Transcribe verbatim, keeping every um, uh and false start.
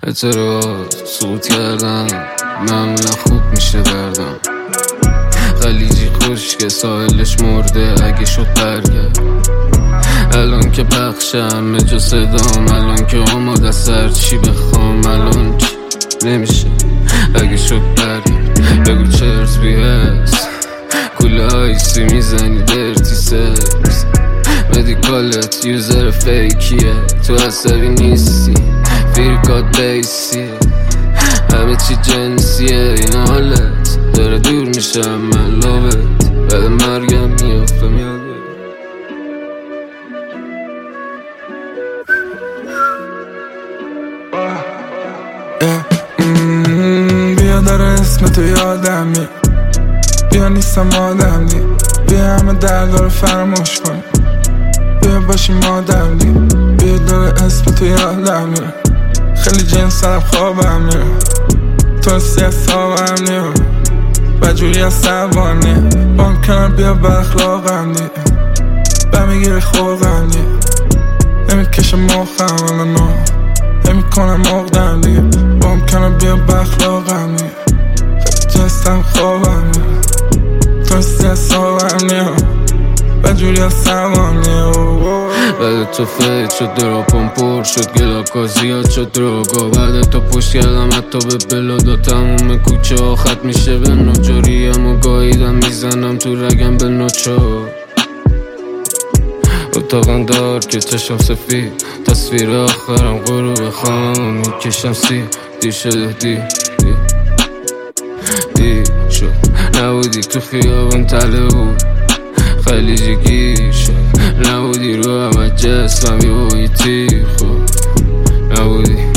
اعتراض سقوط کردم معمولا خوب میشه دردم. خلیجی خشک ساحلش مرده اگه شد برگرد. الان که پخشم جا صدام، الان که آماده سر چی بخوام، الان چی نمیشه اگه شد برگرد. بگو چرت بیهست کوله آیسی میزنی درتی سرس. مدیکالت یوزر فیکیه تو اثری نیستی، فیرکات بیسیه همه چی جنسیه. این حالت داره دور میشم من لابت، بعد مرگم میافتم یادت. بیا داره اسم تو یادم میاد، بیا نیستم آدم دی، بیا همه درد رو فراموش کن، بیا باشیم آدم دی. بیا داره اسم تو یادم میاد، خیلی جنس سرم خوابم میاد، تو سی از خوابم میاد و جوری از سوانه بام کنم. بیا بخلاقم دی بمیگیری خوقم دی، نمیکشم مخم الانو نمی کنم مقدم دیگه. بام کنم بیا بخلاقم دیگه، خیلی جستم خوابم دیگه، تو سی از خوابم دیگه و جوری از سوام دیگه. بعد تو فیت شد دراپم پر شد، گلاکا زیاد شد دراگا. بعد تو پشت کردم حتی به بلادا، تموم کوچه ها خط میشه به نجاریم و گاهیدم میزنم تو رگم به نوچا. اتاقم دار که چشم سفید، تصویر آخرم غروب خواهم میکشم سی. دیر شده دیر دیر دیر شد نبودی تو خیابون تله بود، خلیجی گیر شد نبودی رو همه جسمم یه بایی تیر خود نبودی.